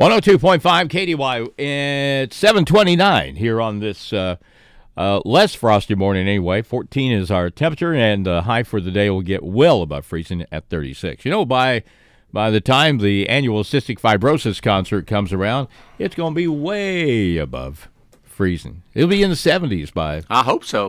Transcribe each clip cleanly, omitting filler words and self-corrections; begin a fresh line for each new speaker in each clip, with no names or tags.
102.5 KDY. It's 7:29 here on this less frosty morning anyway. 14 is our temperature, and the high for the day will get well above freezing at 36. You know, by the time the annual Cystic Fibrosis concert comes around, it's going to be way above freezing. It'll be in the 70s by...
I hope so.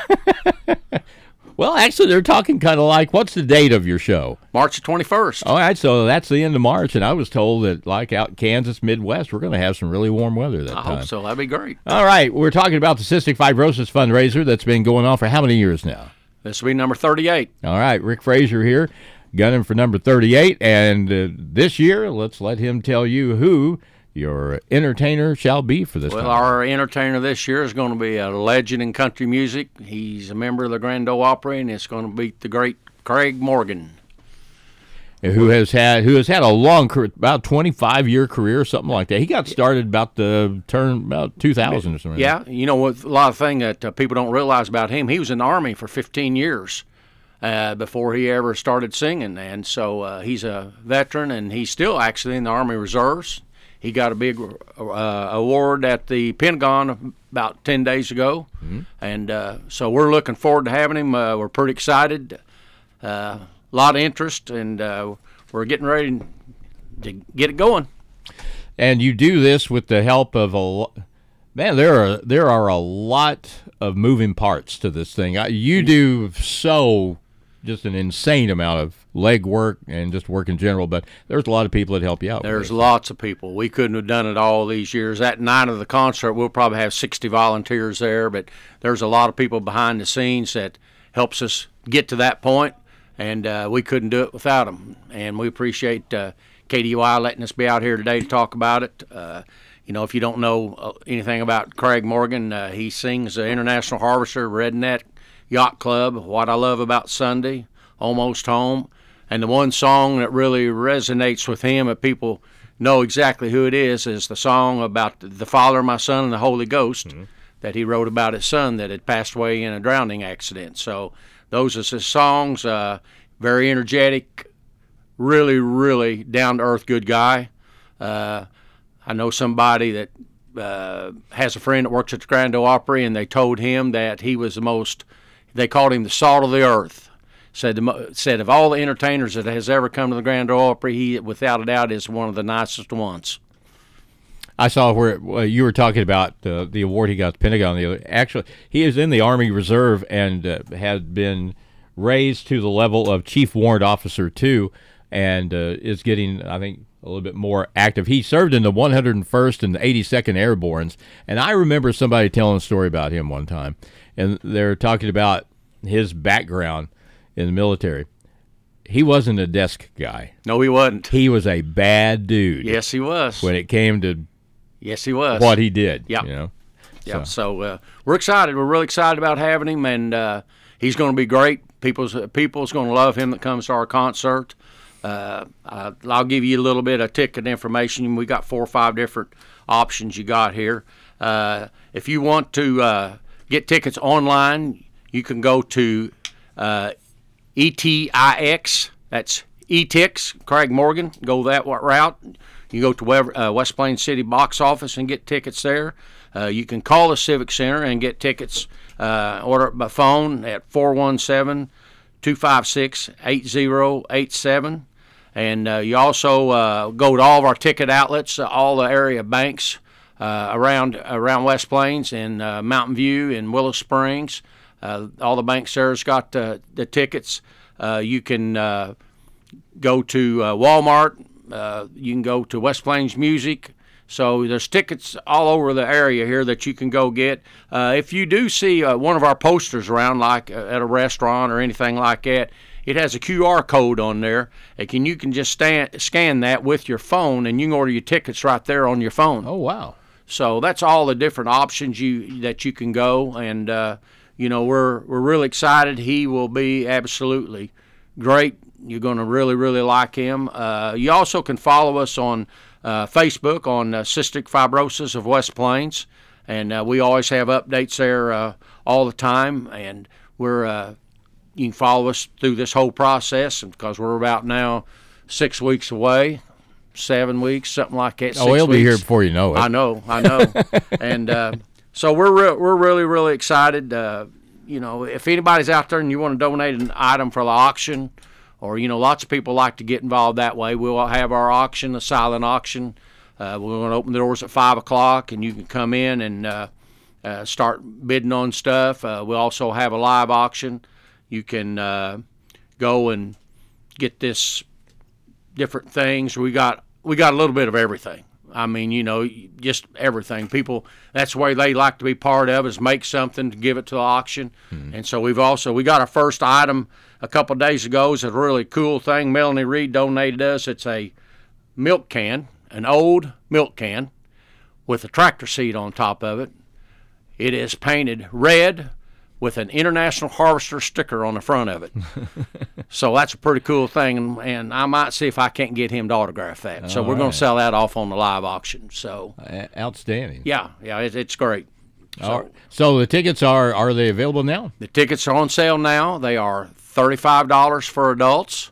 Well, actually, they're talking kind of like, what's the date of your show?
March the 21st.
All right, so that's the end of March, and I was told that, like out in Kansas, Midwest, we're going to have some really warm weather that time.
I hope so. That'd be great.
All right, we're talking about the Cystic Fibrosis fundraiser that's been going on for how many years now?
This will be number 38.
All right, Rick Frazier here, gunning for number 38, and this year, let's let him tell you who your entertainer shall be for this time.
Our entertainer this year is going to be a legend in country music. He's a member of the Grand Ole Opry, and it's going to be the great Craig Morgan,
who has had a long career, about 25-year career, something like that. He got started about 2000 or something.
Yeah, you know, with a lot of things that people don't realize about him, he was in the Army for 15 years before he ever started singing, and so he's a veteran, and he's still actually in the Army Reserves. He got a big award at the Pentagon about 10 days ago, and so we're looking forward to having him. We're pretty excited, a lot of interest, and we're getting ready to get it going.
And you do this with the help of there are a lot of moving parts to this thing. You do just an insane amount of leg work and just work in general, but there's a lot of people that help you out.
There's lots of people. We couldn't have done it all these years. That night of the concert, we'll probably have 60 volunteers there, but there's a lot of people behind the scenes that helps us get to that point, and we couldn't do it without them. And we appreciate KDY letting us be out here today to talk about it. You know, if you don't know anything about Craig Morgan, he sings the International Harvester, Redneck Yacht Club, What I Love About Sunday, Almost Home. And the one song that really resonates with him, and people know exactly who it is the song about the Father, my Son, and the Holy Ghost that he wrote about his son that had passed away in a drowning accident. So those are his songs, very energetic, really, really down-to-earth good guy. I know somebody that has a friend that works at the Grand Ole Opry, and they told him that he was they called him the salt of the earth. Said of all the entertainers that has ever come to the Grand Ole Opry, he, without a doubt, is one of the nicest ones.
I saw where you were talking about the award he got at the Pentagon. Actually, he is in the Army Reserve and had been raised to the level of Chief Warrant Officer 2 and is getting, I think, a little bit more active. He served in the 101st and the 82nd Airbornes, and I remember somebody telling a story about him one time, and they're talking about his background in the military. He wasn't a desk guy.
No, he wasn't.
He was a bad dude.
Yes, he was.
When it came to what he did.
Yeah.
You know?
Yeah. So we're excited. We're really excited about having him, and he's going to be great. People's going to love him that comes to our concert. I'll give you a little bit of ticket information. We got 4 or 5 different options you got here. If you want to get tickets online, you can go to ETIX, that's ETIX, Craig Morgan, go that route. You go to West Plains City box office and get tickets there. You can call the Civic Center and get tickets, order it by phone at 417-256-8087. And you also go to all of our ticket outlets, all the area banks around West Plains and Mountain View and Willow Springs. All the banks there's got the tickets. You can go to Walmart. You can go to West Plains Music. So there's tickets all over the area here that you can go get. If you do see one of our posters around, like at a restaurant or anything like that, it has a QR code on there. You can just scan that with your phone, and you can order your tickets right there on your phone.
Oh, wow.
So that's all the different options that you can go, and we're really excited. He will be absolutely great. You're going to really, really like him. You also can follow us on Facebook on Cystic Fibrosis of West Plains, and we always have updates there all the time. And you can follow us through this whole process because we're about now 6 weeks away. 7 weeks, something like that. 6
Oh, he'll
weeks.
be here before you know it.
I know. And so we're really excited. If anybody's out there and you want to donate an item for the auction, or lots of people like to get involved that way, we'll have our auction, a silent auction. We're going to open the doors at 5:00, and you can come in and start bidding on stuff. We'll also have a live auction. You can go and get this different things. We got a little bit of everything. I mean, just everything. People, that's the way they like to be part of, is make something to give it to the auction. And so we got our first item a couple of days ago. It's a really cool thing. Melanie Reed donated us. It's a milk can, an old milk can with a tractor seat on top of it. It is painted red with an International Harvester sticker on the front of it. So that's a pretty cool thing, and I might see if I can't get him to autograph that. So we're going to sell that off on the live auction. So
outstanding.
Yeah, it's great.
So the tickets are they available now?
The tickets are on sale now. They are $35 for adults,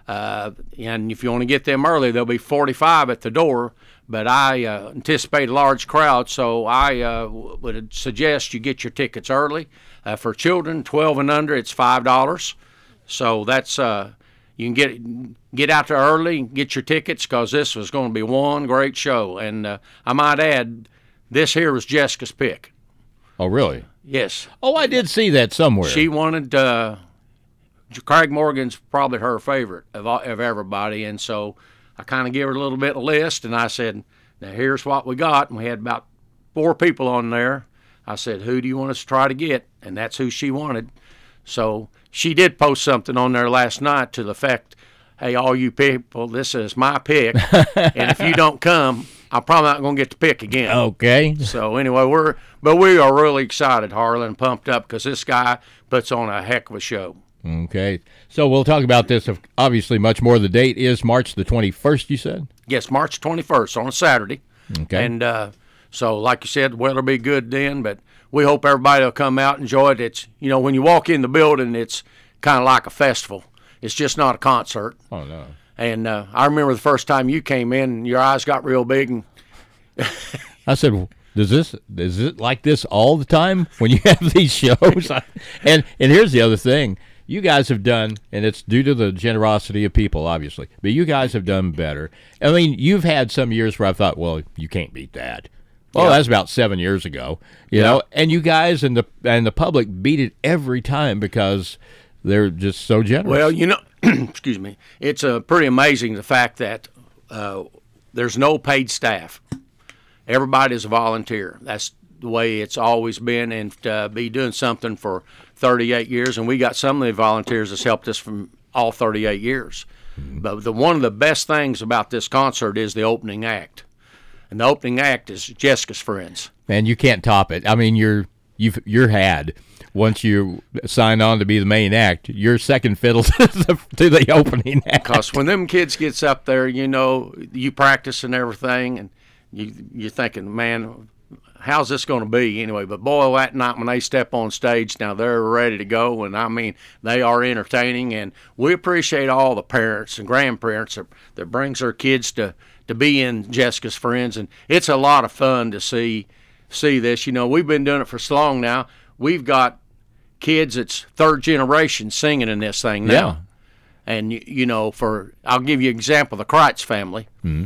and if you want to get them early, they'll be $45 at the door. But I anticipate a large crowd, so I would suggest you get your tickets early. For children 12 and under, it's $5. So that's you can get out there early and get your tickets, because this was going to be one great show. And I might add, this here was Jessica's pick.
Oh, really?
Yes.
Oh, I did see that somewhere.
She wanted Craig Morgan's probably her favorite of everybody, and so I kind of gave her a little bit of list, and I said, now here's what we got. And we had about 4 people on there. I said, who do you want us to try to get? And that's who she wanted. So she did post something on there last night to the effect, hey, all you people, this is my pick, and if you don't come, I'm probably not going to get to pick again.
Okay.
So anyway, we are really excited, Harlan, pumped up, because this guy puts on a heck of a show.
Okay. So we'll talk about this, obviously, much more. The date is March the 21st, you said?
Yes, March 21st on a Saturday.
Okay.
And so, like you said, the weather will be good then, but we hope everybody will come out and enjoy it. It's, when you walk in the building, it's kind of like a festival. It's just not a concert.
Oh, no.
And I remember the first time you came in, and your eyes got real big. And
I said, is it like this all the time when you have these shows? and here's the other thing. You guys have done, and it's due to the generosity of people, obviously, but you guys have done better. I mean, you've had some years where I thought, well, you can't beat that. Well, that's about 7 years ago, you know, and you guys and the public beat it every time because they're just so generous.
Well, excuse me, it's pretty amazing, the fact that there's no paid staff. Everybody's a volunteer. That's the way it's always been, and to be doing something for 38 years, and we got some of the volunteers that's helped us from all 38 years. Mm-hmm. But one of the best things about this concert is the opening act. And the opening act is Jessica's Friends.
And you can't top it. I mean, you're had. Once you sign on to be the main act, you're second fiddle to the opening act.
Because when them kids gets up there, you practice and everything, and you're thinking, man, how's this going to be anyway? But boy, that night when they step on stage, now they're ready to go, and I mean, they are entertaining, and we appreciate all the parents and grandparents that brings their kids to be in Jessica's Friends, and it's a lot of fun to see this. We've been doing it for so long now. We've got kids that's third generation singing in this thing now.
Yeah.
And I'll give you an example, the Kreitz family.
Mm-hmm.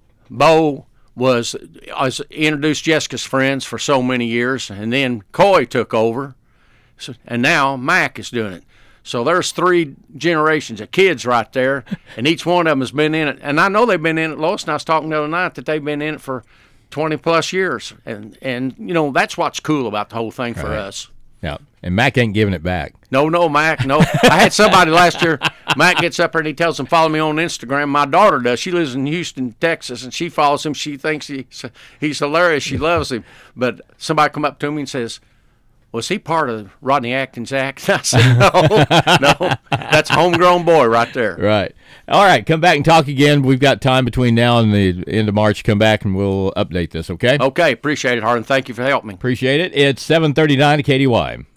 Bo was introduced Jessica's Friends for so many years, and then Coy took over, and now Mac is doing it. So there's 3 generations of kids right there, and each one of them has been in it. And I know they've been in it, Lois, and I was talking the other night that they've been in it for 20-plus years. And that's what's cool about the whole thing for us.
Yeah, and Mac ain't giving it back.
No, Mac, no. I had somebody last year, Mac gets up there and he tells them, follow me on Instagram. My daughter does. She lives in Houston, Texas, and she follows him. She thinks he's hilarious. She loves him. But somebody come up to me and says, was he part of Rodney Atkins' act? I said, no, that's a homegrown boy right there.
Right. All right, come back and talk again. We've got time between now and the end of March. Come back and we'll update this, okay?
Okay, appreciate it, Harlan. Thank you for helping me.
Appreciate it. It's 7:39 at KDY.